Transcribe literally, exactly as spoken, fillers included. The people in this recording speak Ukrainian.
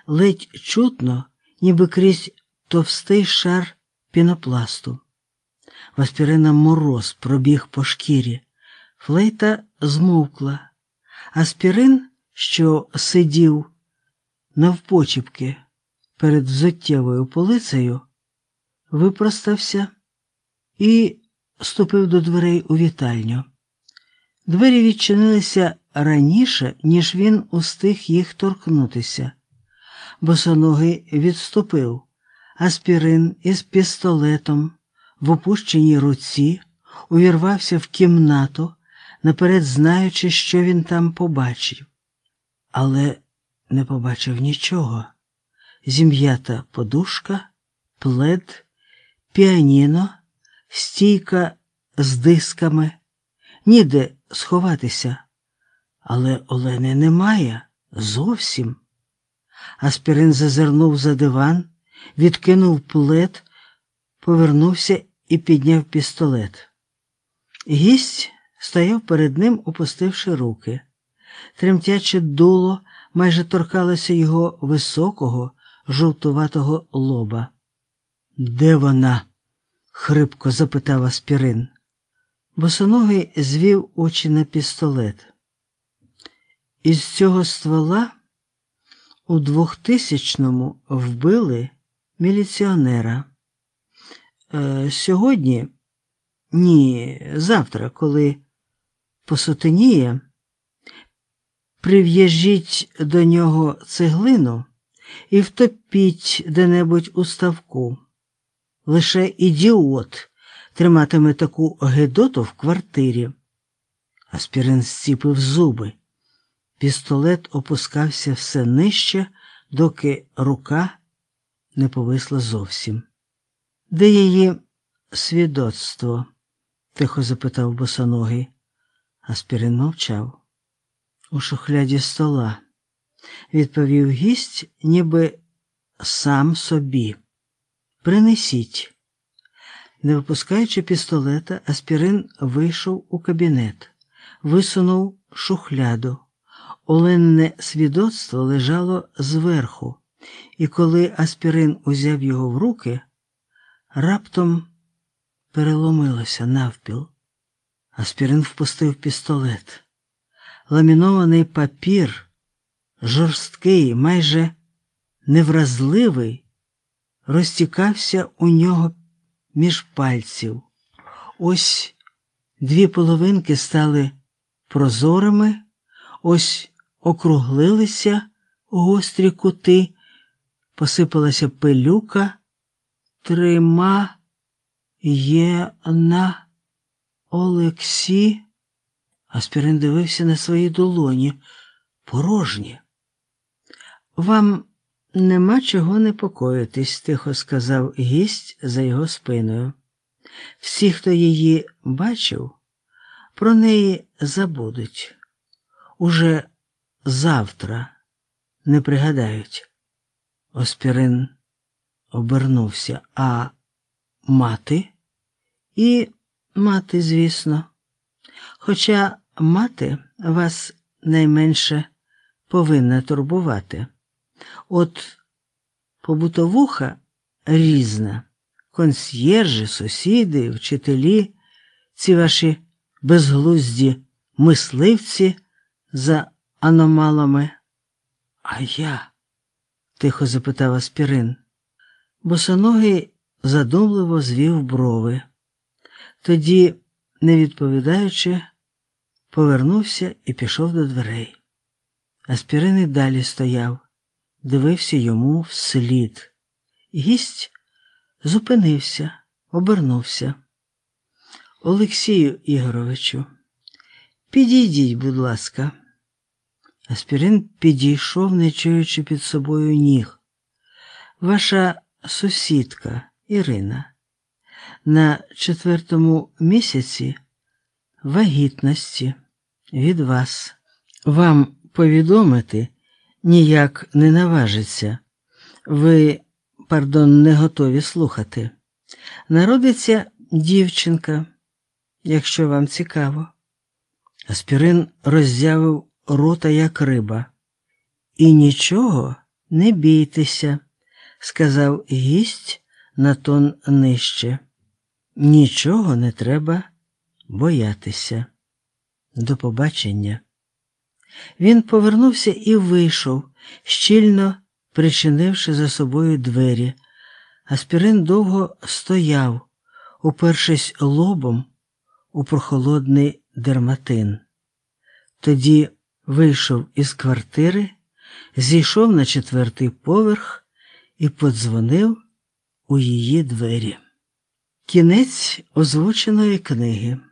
ледь чутно, ніби крізь товстий шар пінопласту. В аспірина мороз пробіг по шкірі. Флейта змовкла. Аспірин, що сидів навпочіпки перед взуттєвою полицею, випростався і ступив до дверей у вітальню. Двері відчинилися раніше, ніж він устиг їх торкнутися. Босоногий відступив. Аспірин із пістолетом в опущеній руці увірвався в кімнату, наперед знаючи, що він там побачив. Але не побачив нічого. Зім'ята подушка, плед, піаніно, стійка з дисками. Ніде сховатися. Але Олени немає зовсім. Аспірин зазирнув за диван, відкинув плед, повернувся і підняв пістолет. Гість стояв перед ним, опустивши руки. Тремтяче дуло майже торкалося його високого, жовтуватого лоба. «Де вона?» – хрипко запитав Аспірин. Босоногий звів очі на пістолет. Із цього ствола у двохтисячному вбили міліціонера. Е, сьогодні, ні, завтра, коли посутеніє, прив'яжіть до нього цеглину і втопіть де-небудь у ставку. Лише ідіот триматиме таку гидоту в квартирі. Аспірин зціпив зуби. Пістолет опускався все нижче, доки рука не повисла зовсім. «Де її свідоцтво?» – тихо запитав босоногий. Аспірин мовчав. «У шухляді стола», – відповів гість, ніби сам собі. «Принесіть». Не випускаючи пістолета, Аспірин вийшов у кабінет, висунув шухляду. Оленне свідоцтво лежало зверху, і коли Аспірин узяв його в руки, раптом переломилося навпіл. Аспірин впустив пістолет. Ламінований папір, жорсткий, майже невразливий, розтікався у нього між пальців. Ось дві половинки стали прозорими, ось округлилися гострі кути, посипалася пилюка. «Трима є на Олексі». Аспірин дивився на свої долоні. Порожні. «Вам нема чого непокоїтись», – тихо сказав гість за його спиною. «Всі, хто її бачив, про неї забудуть. Уже завтра не пригадають». Аспірин обернувся. «А мати?» «І мати, звісно. Хоча мати вас найменше повинна турбувати. От побутовуха різна. Консьєржі, сусіди, вчителі, ці ваші безглузді мисливці за аномалами». «А я?» – тихо запитав Аспірин. Босоногий задумливо звів брови. Тоді, не відповідаючи, повернувся і пішов до дверей. Аспірин і далі стояв, дивився йому вслід. Гість зупинився, обернувся. «Олексію Ігоровичу, підійдіть, будь ласка». Аспірин підійшов, не чуючи під собою ніг. «Ваша сусідка Ірина на четвертому місяці вагітності від вас. Вам повідомити ніяк не наважиться. Ви, пардон, не готові слухати. Народиться дівчинка, якщо вам цікаво». Аспірин роззявив рота, як риба. «І нічого Не бійтеся, сказав гість на тон нижче. Нічого не треба боятися. До побачення. Він повернувся і вийшов, щільно причинивши за собою двері. Аспірин довго стояв, упершись лобом у прохолодний дерматин. Тоді вийшов із квартири, зійшов на четвертий поверх і подзвонив у її двері. Кінець озвученої книги.